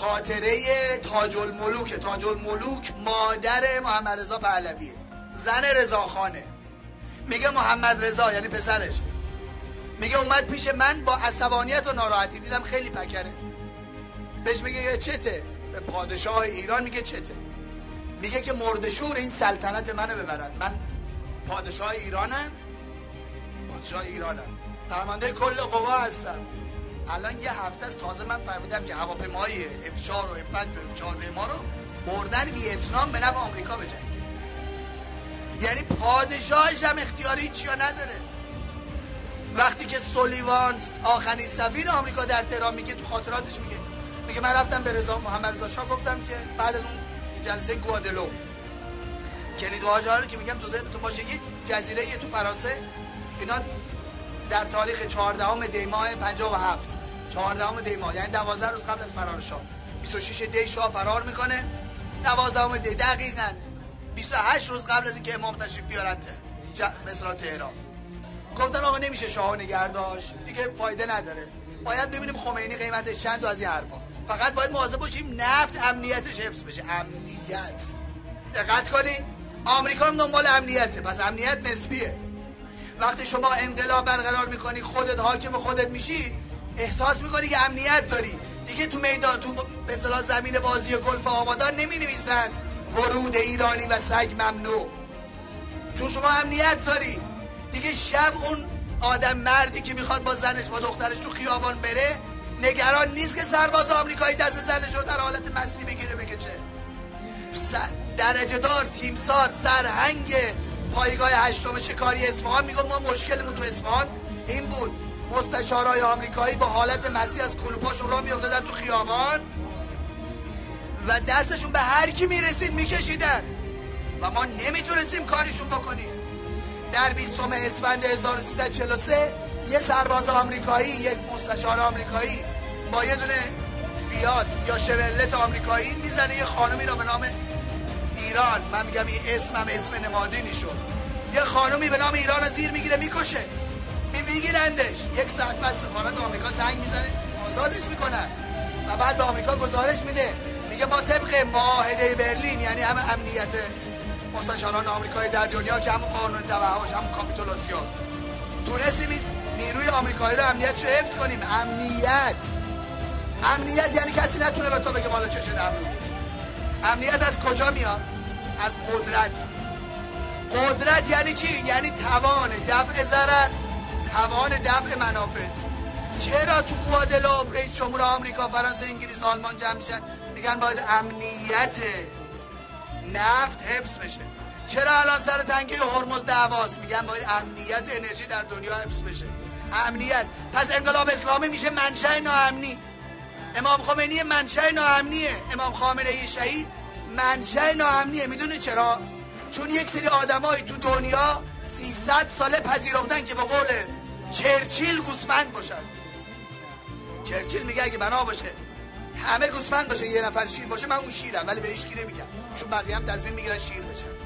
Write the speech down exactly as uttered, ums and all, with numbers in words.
خاطره تاج الملوک. تاج الملوک مادر محمد رضا پهلویه، زن رضاخانه. میگه محمد رضا یعنی پسرش، میگه اومد پیش من با عصبانیت و ناراحتی، دیدم خیلی پکره. بهش میگه چته؟ به پادشاه ایران میگه چته؟ میگه که مردشور این سلطنت منو ببرن، من پادشاه ایرانم، پادشاه ایرانم، فرمانده کل قوا هستم. الان یه هفته است تازه من فهمیدم که هواپیمای اف چهار و اف پنج و اف چهار ما رو بردن ویتنام به نفع آمریکا به جنگ. یعنی پادشاهش هم اختیاری چیا نداره. وقتی که سولیوان آخرین سفیر آمریکا در تهران میگه، تو خاطراتش میگه میگه من رفتم به رضا محمد رضا شاه گفتم که بعد از اون جلسه گوادلوپ کلید واژه‌ها رو که میگم تو ذهنتون باشه، یه جزیره تو فرانسه، اینا در تاریخ چهاردهم دی ماه پنجاه و هفت، چهاردهم دی ماه یعنی دوازده روز قبل از فرار شاه، بیست و شش دی شاه فرار میکنه، دوازدهم دی دقیقاً بیست و هشت روز قبل از اینکه امام تشریف بیارن به اصطلاح تهران، گفتن آقا نمیشه شاه نگه داشت دیگه، فایده نداره، باید ببینیم خمینی قیمتش چند و از این حرفا، فقط باید مواظب باشیم نفت امنیتش حفظ بشه. امنیت، دقت کنید، آمریکا هم دنبال امنیته، پس امنیت نسبیه. وقتی شما انقلاب برقرار میکنی، خودت حاکم خودت میشی، احساس میکنی که امنیت داری دیگه. تو میدان، تو به اصطلاح زمین بازی گلف آبادان نمی نویسن ورود ایرانی و سگ ممنوع، چون شما امنیت داری دیگه. شب اون آدم مردی که میخواد با زنش با دخترش تو خیابان بره نگران نیست که سرباز آمریکایی دست زنش رو در حالت مستی بگیره بکشه. درجه دار تیمسار سرهنگ پایگاه هشتم شکاری اصفهان میگه ما مشکلمون تو اصفهان این بود، مستشارای آمریکایی با حالت مستی از کلوپاشون راه میافتادن تو خیابان و دستشون به هر کی میرسید میکشیدن و ما نمیتونستیم کاریشون بکنیم. در بیستم اسفند هزار و سیصد و چهل و سه یه سرباز آمریکایی، یک مستشار آمریکایی با یه دونه فیات یا شورلت آمریکایی میزنه یه خانمی رو به نام ایران، من میگم این اسمم اسم نمادینی شد، یه خانمی به نام ایران رو زیر میگیره میکشه، میگیرندش. یک ساعت بعد سفارت آمریکا زنگ میزنه آزادش میکنن و بعد به آمریکا گزارش میده، میگه ما طبق معاهده برلین، یعنی همه امنیت مستشاران آمریکایی در دنیا که همون قانون توحش، همون کاپیتولاسیون، تونستیم نیروی آمریکایی رو امنیتش رو حفظ کنیم. امنیت، امنیت یعنی کسی نتونه به تو بگه بالا چشه دبرو. امنیت از کجا میاد؟ از قدرت. قدرت یعنی چی؟ یعنی توان دفع ضرر، توان دفع منافع. چرا تو گوادلوپ رئیس جمهور آمریکا، فرانسه، انگلیس، آلمان جمع میشن میگن باید امنیت نفت حفظ بشه؟ چرا الان سر تنگه هرمز دعواست میگن باید امنیت انرژی در دنیا حفظ بشه؟ امنیت. پس انقلاب اسلامی میشه منشأ ناامنی. امام خمینی منشأ ناامنیه، امام خامنه‌ای شهید منشأ ناامنیه. میدونی چرا؟ چون یک سری آدمایی تو دنیا سیصد ساله پذیرفتن که به قول چرچیل گوسفند باشن. چرچیل میگه اگه بنا باشه همه گوسفند باشه یه نفر شیر باشه، من اون شیرم، ولی به هیچ کی نمیگم چون بقیه هم تصمیم میگیرن شیر بشن.